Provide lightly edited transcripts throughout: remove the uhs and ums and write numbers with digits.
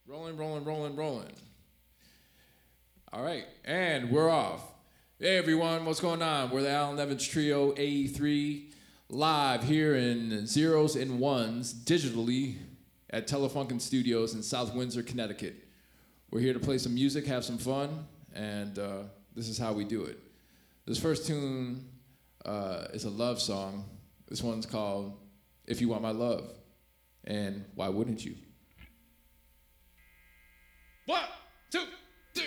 Rolling, rolling, rolling, rolling. All right, and we're off. Hey everyone, what's going on? We're the Alan Evans Trio AE3 live here in Zeros and Ones digitally at Telefunken Studios in South Windsor, Connecticut. We're here to play some music, have some fun, and this is how we do it. This first tune is a love song. This one's called If You Want My Love, and why wouldn't you? 1, 2, 3.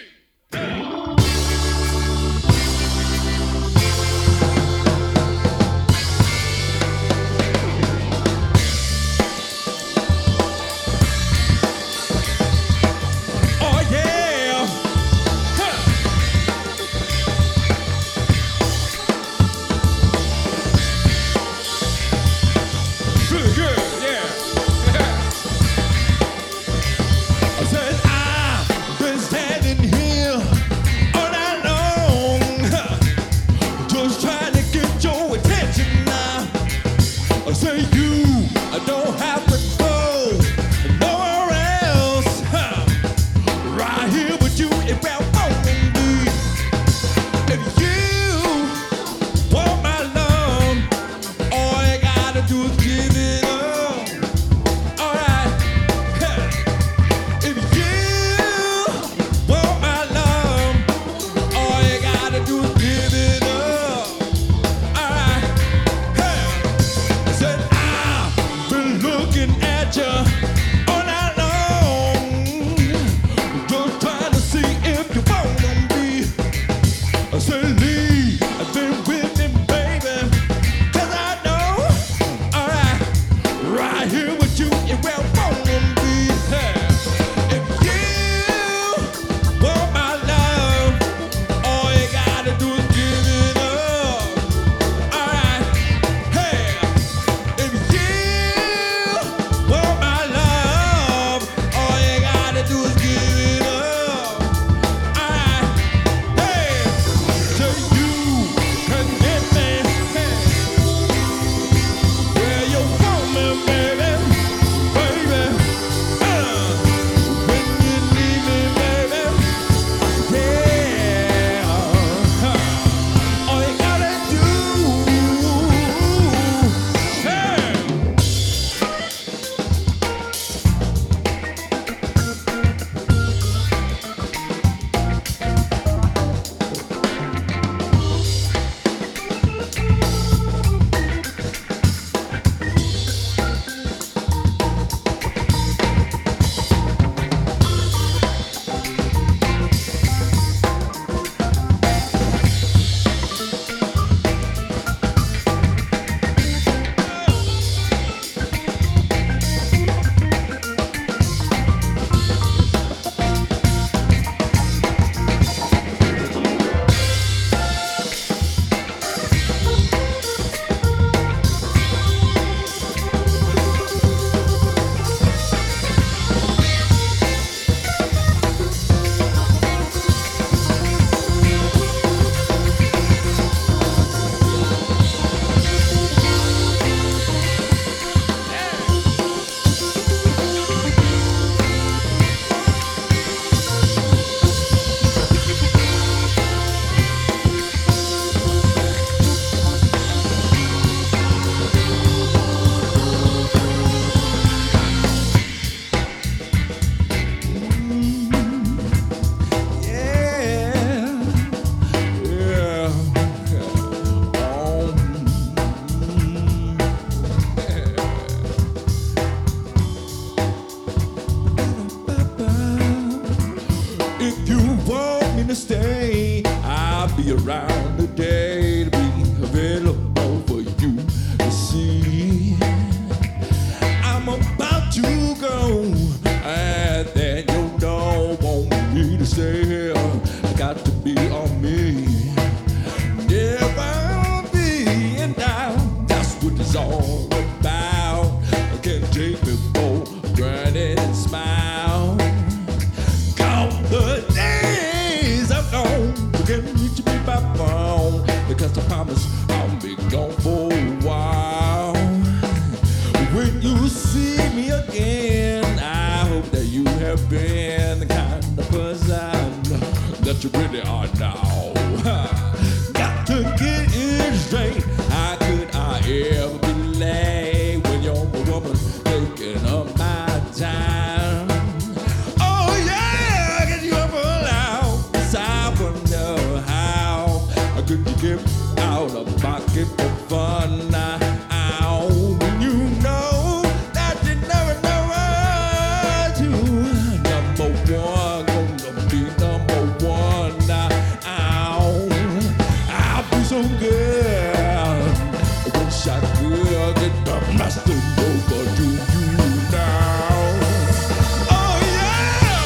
Around the day to be available for you to see. I'm about to go, and then you don't want me to stay here. I got to be on me. Never being down, that's what it's all about. I can't take me for granted and smile. Count the days I've known, forgetting you to be my fun. it for fun. When you know that you never know what to. Number one, gonna be number one. I'll be so good. Wish I could get the master over to you now. Oh yeah!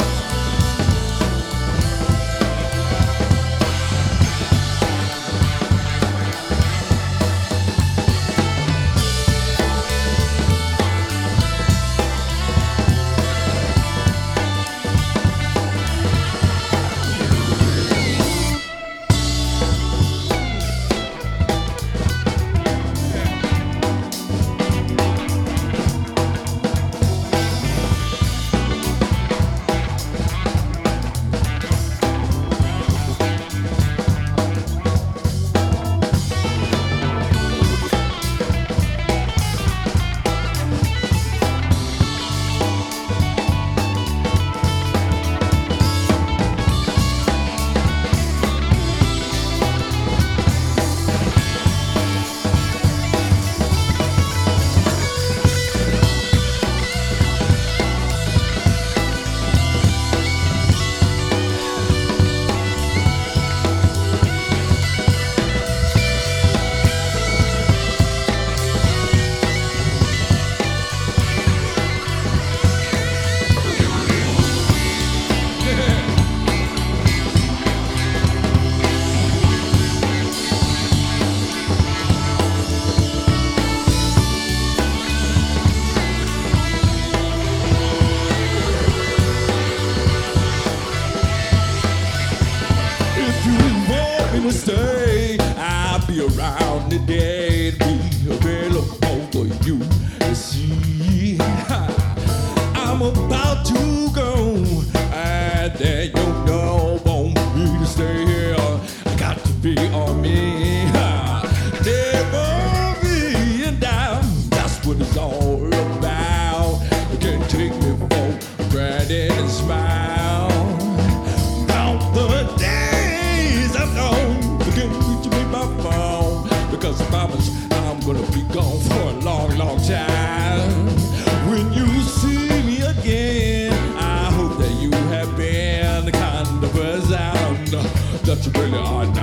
Stay, I'll be around today to be available for you to see. I'm about to go, and there you know, want me to stay here. I got to be on me. Never being down, that's what it's all about. You can't take me for granted and smile. Count the days I've known. Reach me my phone because I promise I'm gonna be gone for a long, long time. When you see me again, I hope that you have been the kind of person that you really are now.